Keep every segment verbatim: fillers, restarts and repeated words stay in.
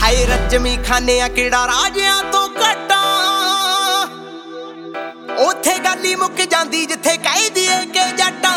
ਹਾਏ ਰੱਜਵੀਂ ਖਾਨੇ ਆ ਕਿਹੜਾ ਰਾਜਿਆਂ ਤੋਂ ਘਟਾਂ ਉੱਥੇ ਗੱਲ ਹੀ ਮੁੱਕ ਜਾਂਦੀ ਜਿੱਥੇ ਕਹਿ ਦੀਏ ਕਿ ਜੱਟਾਂ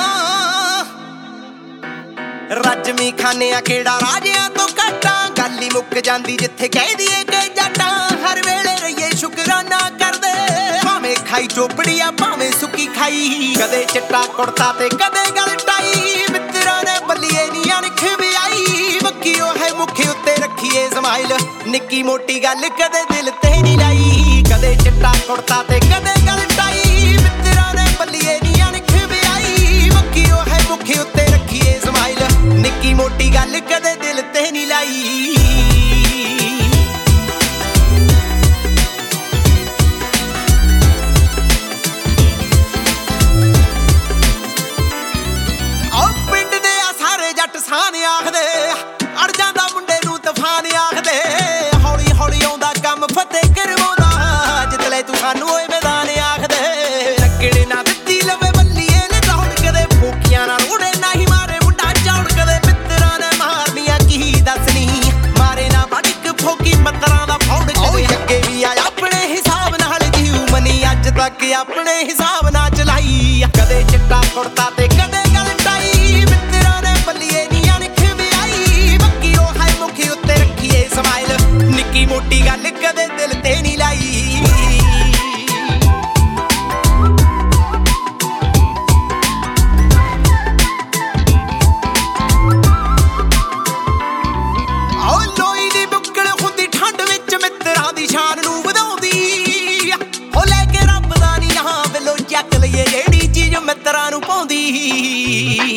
ਰੱਜਵੀਂ ਖਾਨੇ ਆ ਕਿਹੜਾ ਰਾਜਿਆਂ ਤੋਂ ਘਟਾਂ ਗੱਲ ਹੀ ਮੁੱਕ ਜਾਂਦੀ ਜਿੱਥੇ ਕਹਿ ਦੀਏ ਕਿ ਜੱਟਾਂ ਹਰ ਵੇਲੇ ਰਹੀਏ ਸ਼ੁਕਰਾਨਾ ਕਰਦੇ ਭਾਵੇਂ ਖਾਈ ਚੋਪੜੀਆਂ ਭਾਵੇਂ ਸੁੱਕੀ ਖਾਈ ਕਦੇ ਚਿੱਟਾ ਕੁੜਤਾ ਤੇ ਕਦੇ ਗਲ ਟਾਈ ਮਿੱਤਰਾਂ ਨੇ ਬੱਲੀਏ ਨੀ ਅਣਖ ਵੀ ਆਈ ਬੱਕੀਓ ਹੈ ਮੁੱਖ ਉੱਤੇ ਰੱਖੀਏ ਸਮਾਈਲ ਨਿੱਕੀ ਮੋਟੀ ਗੱਲ ਕਦੇ ਦਿਲ ਤੇ ਨੀ ਲਾਈ ਕਦੇ ਚਿੱਟਾ ਕੁੜਤਾ ਤੇ ਕਦੇ ਗਲ ਟਾਈ ਮਿੱਤਰਾਂ ਨੇ ਬੱਲੀਏ ਨੀ ਅਣਖ ਵੀ ਆਈ ਬੱਕੀਓ ਹੈ ਮੁੱਖ ਉੱਤੇ ਰੱਖੀਏ ਸਮਾਈਲ ਨਿੱਕੀ ਮੋਟੀ ਗੱਲ ਕਦੇ ਦਿਲ ਤੇ ਨੀ ਲਾਈ ਸਾਨ ਆਖਦੇ ਅੜ ਜਾਂਦਾ ਮੁੰਡੇ ਨੂੰ ਤੂਫਾਨ ਆਖਦੇ ਹੌਲੀ ਹੌਲੀ ਆਉਂਦਾ ਕੰਮ ਫਤਿਹ ਕਰਵਾਉਂਦਾ ਜਿਤਲੇ ਤੂੰ ਸਾਨੂੰ ਓਏ ਮੈਦਾਨ ਆਖਦੇ ਲੱਗਣੇ ਨਾ ਦਿੱਤੀ ਲਵੇ ਬੱਲੀਏ ਨੇ ਦੌੜ ਕਦੇ ਫੋਕੀਆਂ ਨਾਲ ਉੜੇ ਨਹੀਂ ਮਾਰੇ ਮੁੰਡਾ ਚੌੜ ਕਦੇ ਮਿੱਤਰਾਂ ਨੇ ਮਾਰਨੀਆਂ ਕੀ ਦੱਸਣੀ ਮਾਰੇ ਨਾ ਵੜਕ ਫੋਕੀ ਮੱਤਰਾਂ ਦਾ ਫੌੜ ਕਦੇ ਅੱਗੇ ਵੀ ਆ ਆਪਣੇ ਹਿਸਾਬ ਨਾਲ ਜੀਉ ਮਨੀ ਅੱਜ ਤੱਕ ਆਪਣੇ ਹਿਸਾਬ ਨਾਲ ਚਲਾਈ ਕਦੇ ਚਿੱਟਾ ਕੁੜਤਾ ਤੇ ਕਦੇ ਗਲ ਟਾਈ ਮਿੱਤਰਾਂ ਨੇ ਬੱਲੀਏ ਨਿੱਕੀ ਮੋਟੀ ਗੱਲ ਕਦੇ ਦਿਲ ਤੇ ਨੀ ਲਾਈ ਆਓ ਲੋਈ ਦੀ ਬੁੱਕਲ ਹੁੰਦੀ ਠੰਡ ਵਿੱਚ ਮਿੱਤਰਾਂ ਦੀ ਸ਼ਾਨ ਨੂੰ ਵਧਾਉਂਦੀ ਹੋ ਲੈ ਕੇ ਰੱਬ ਦਾ ਨੀ ਹਾਂ ਬਿੱਲੋ ਚੱਕ ਲਈਏ ਜਿਹੜੀ ਚੀਜ਼ ਮਿੱਤਰਾਂ ਨੂੰ ਪਾਉਂਦੀ